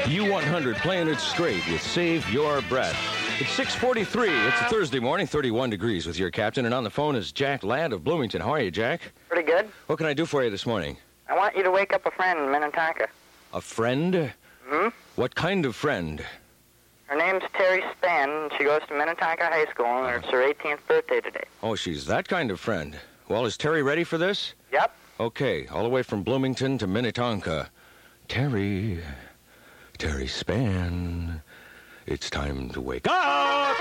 U100 playing it straight with Save Your Breath. It's 6:43. It's a Thursday morning, 31 degrees with your captain. And on the phone is Jack Ladd of Bloomington. How are you, Jack? Pretty good. What can I do for you this morning? I want you to wake up a friend in Minnetonka. A friend? Hmm? What kind of friend? Her name's Terry Span, and she goes to Minnetonka High School, and it's her 18th birthday today. Oh, she's that kind of friend. Well, is Terry ready for this? Yep. Okay, all the way from Bloomington to Minnetonka. Terry Span, it's time to wake up!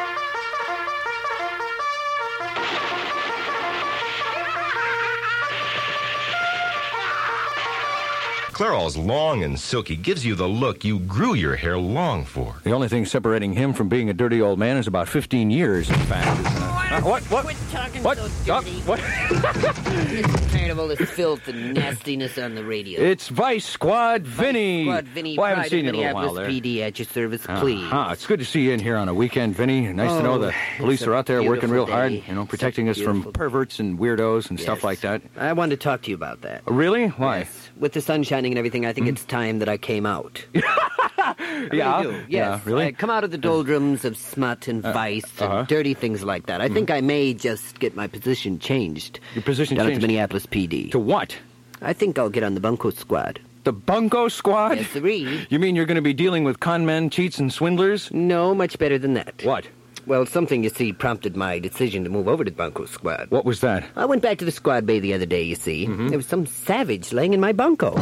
Clairol's long and silky, gives you the look you grew your hair long for. The only thing separating him from being a dirty old man is about 15 years, in fact. What? Quit talking What? so dirty. What? I'm tired of all this filth and nastiness on the radio. It's Vice Squad Vinny. Squad Vinny, Well, I haven't Pride seen you of in a little while Minneapolis there. PD at your service, please. It's good to see you in here on a weekend, Vinny. Nice to know the police it's a are out there working real beautiful hard, day. protecting us from Beautiful. perverts and weirdos and stuff Yes. like that. I wanted to talk to you about that. Really? Why? Yes. With the sun shining and everything, I think it's time that I came out. I Yeah. really do. Yes. Yeah, really? I come out of the doldrums of smut and vice uh-huh. and dirty things like that. I think I may just get my position changed. Your position down changed? at the Minneapolis PD. To what? I think I'll get on the bunco squad. The Bunko Squad? Yes, sirree. You mean you're going to be dealing with con men, cheats, and swindlers? No, much better than that. What? Well, something, you see, prompted my decision to move over to the bunco squad. What was that? I went back to the squad bay the other day, you see. There was some savage laying in my bunco.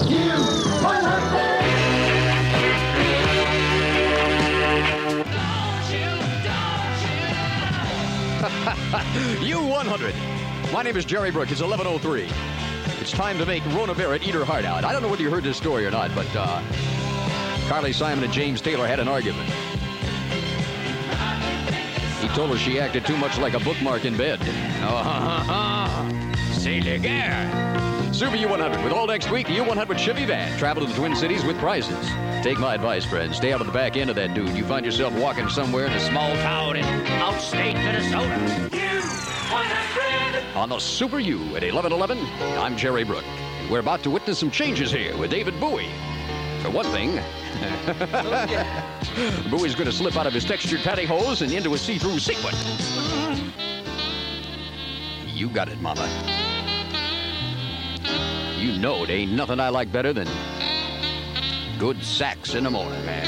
U100. My name is Jerry Brook. It's 11:03. It's time to make Rona Barrett eat her heart out. I don't know whether you heard this story or not, but Carly Simon and James Taylor had an argument. He told her she acted too much like a bookmark in bed. C'est le gars. Super U100 with all next week. The U100 Chevy van. Travel to the Twin Cities with prizes. Take my advice, friends. Stay out of the back end of that dude. You find yourself walking somewhere in a small town in outstate Minnesota. On the Super U at 11:11, I'm Jerry Brook. We're about to witness some changes here with David Bowie. For one thing, Bowie's going to slip out of his textured pantyhose and into a see-through sequin. You got it, Mama. You know it ain't nothing I like better than good sax in the morning, man.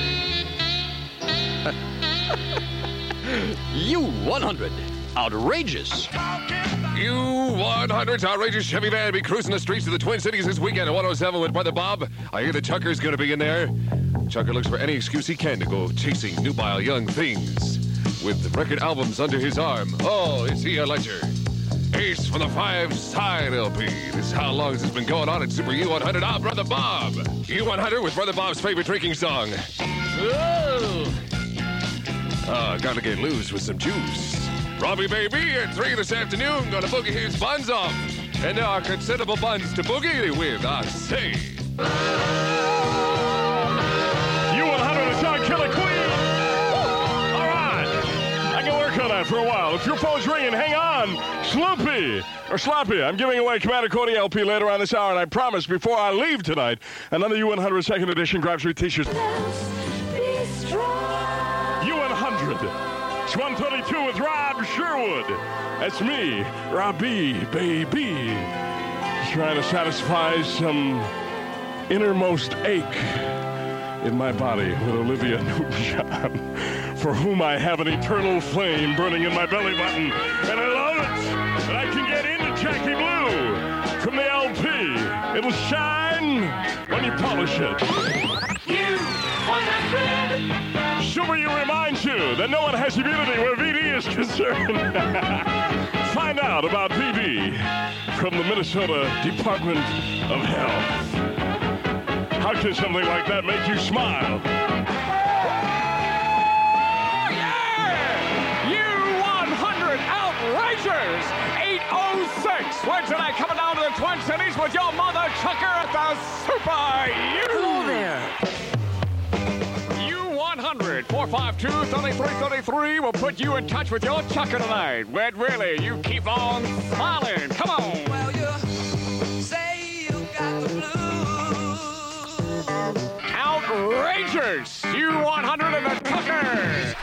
U100. Outrageous. U100's outrageous Chevy van be cruising the streets of the Twin Cities this weekend at 107 with Brother Bob. I hear the Chucker's going to be in there. Chucker looks for any excuse he can to go chasing nubile young things with record albums under his arm. Oh, is he a ledger? Ace from the 5-side LP. This is how long this has been going on at Super U100. I'm Brother Bob. U100 with Brother Bob's favorite drinking song. Gotta get loose with some juice. Robbie Baby at 3 this afternoon, gonna boogie his buns off. And there are considerable buns to boogie with, I say. U100 is John Killer Queen. All right. I can work on that for a while. If your phone's ringing, hang on. Sloppy. I'm giving away Commander Cody LP later on this hour, and I promise before I leave tonight, another U100 second edition grab street t-shirt. U100. It's 132 with Rob Sherwood. That's me, Robbie, baby. Trying to satisfy some innermost ache in my body with Olivia Newton-John, for whom I have an eternal flame burning in my belly button. And I love it. And I can get into Jackie Blue from the LP. It'll shine when you polish it. Super U reminds you that no one has immunity where VD is concerned. Find out about VD from the Minnesota Department of Health. How can something like that make you smile? U100 Outragers 806. Wednesday night coming down to the Twin Cities with your mother Chucker at the Super U. Hello there. U100 452-3333 will put you in touch with your Chucker tonight. When really you keep on smiling. Come on. Well, you say you got the blues. Outrageous. outrageous U100 and the Tucker.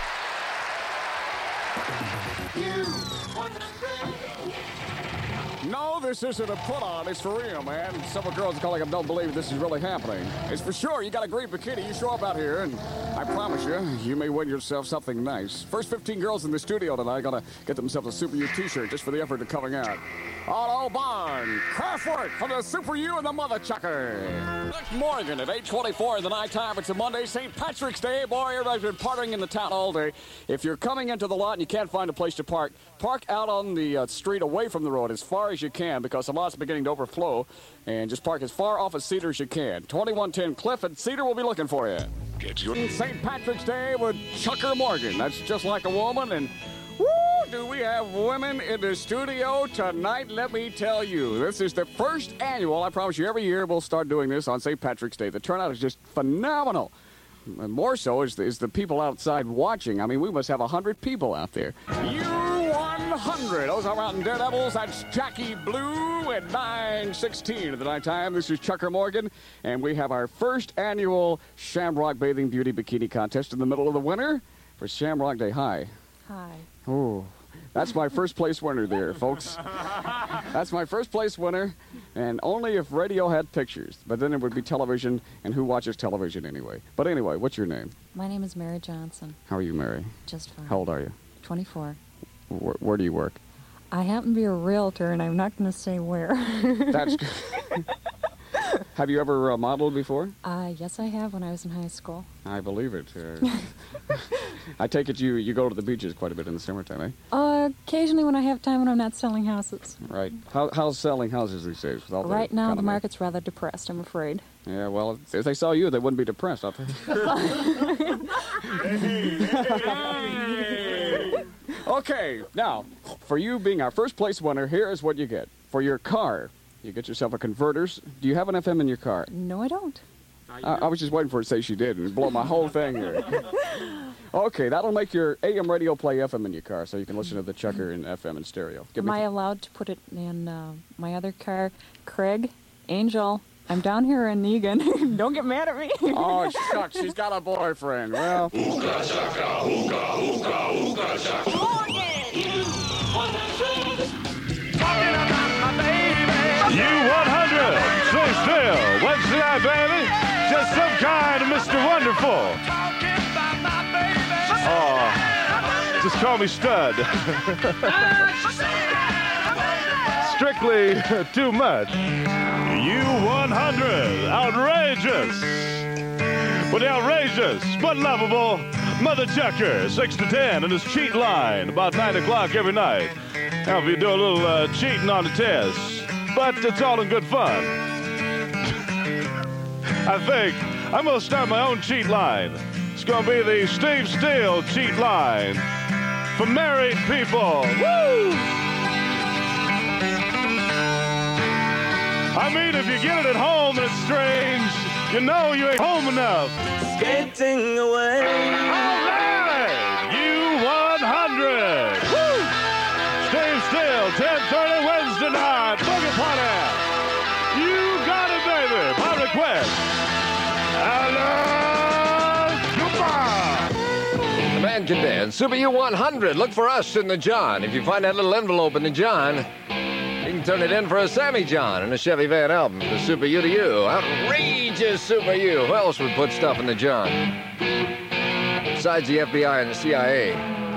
No, this isn't a put-on. It's for real, man. Several girls are calling them don't believe this is really happening. It's for sure. You got a great bikini. You show up out here, and I promise you, you may win yourself something nice. First 15 girls in the studio tonight are going to get themselves a Super U t-shirt just for the effort of coming out. Auto Barn, Craftwork for the Super U and the Mother Chucker. Morgan at 8:24 in the nighttime. It's a Monday, St. Patrick's Day. Boy, everybody's been partying in the town all day. If you're coming into the lot and you can't find a place to park, park out on the street away from the road as far as you can because the lot's beginning to overflow. And just park as far off of Cedar as you can. 2110 Cliff and Cedar will be looking for you. Get your St. Patrick's Day with Chucker Morgan. That's just like a woman, and woo, do we have women in the studio tonight? Let me tell you, this is the first annual. I promise you, every year we'll start doing this on St. Patrick's Day. The turnout is just phenomenal. And more so is the people outside watching. I mean, we must have 100 people out there. U100. Those are Mountain Daredevils. That's Jackie Blue at 9:16 at the nighttime. This is Chucker Morgan, and we have our first annual Shamrock Bathing Beauty Bikini Contest in the middle of the winter for Shamrock Day. Hi. Hi. Oh, that's my first place winner there, folks. That's my first place winner, and only if radio had pictures. But then it would be television, and who watches television anyway? But anyway, what's your name? My name is Mary Johnson. How are you, Mary? Just fine. How old are you? 24. Where do you work? I happen to be a realtor, and I'm not going to say where. That's good. Have you ever modeled before? Yes, I have when I was in high school. I believe it. I take it you go to the beaches quite a bit in the summertime, eh? Occasionally when I have time when I'm not selling houses. Right. How's selling houses these days? With all Right the now, the economy? market's rather depressed, I'm afraid. Yeah, well, if they saw you, they wouldn't be depressed, I'll tell you. Okay, now, for you being our first place winner, here is what you get. For your car, you get yourself a converters. Do you have an FM in your car? No, I don't. I was just waiting for her to say she did and blow my whole thing here. Okay, that'll make your AM radio play FM in your car, so you can listen to the Chucker in FM and stereo. Am I allowed to put it in my other car? Craig, Angel, I'm down here in Egan. Don't get mad at me. Oh, shucks, she's got a boyfriend. Well... Hookah shaka, hookah, hookah, hookah shaka. Talking about my baby. U100, stay still. What's that, baby? Just some kind of Mr. Wonderful. Oh, just call me Stud. Strictly too much. U100, outrageous. With the outrageous but lovable Mother Chucker, 6 to 10 in his cheat line, about 9 o'clock every night. Now, if you do a little cheating on the test, but it's all in good fun. I think I'm going to start my own cheat line. It's going to be the Steve Steele cheat line for married people. Woo! I mean, if you get it at home and it's strange, you know you ain't home enough. Skating away. All right, U100. Woo! Steve Steele, 10:30 Wednesday night. Boogie Party. You got it, baby. By request. Alan Cooper. The man can dance. Super U100. Look for us in the John. If you find that little envelope in the John, you can turn it in for a Sammy John and a Chevy Van album. The Super U to you. Outrageous Super U. Who else would put stuff in the John? Besides the FBI and the CIA.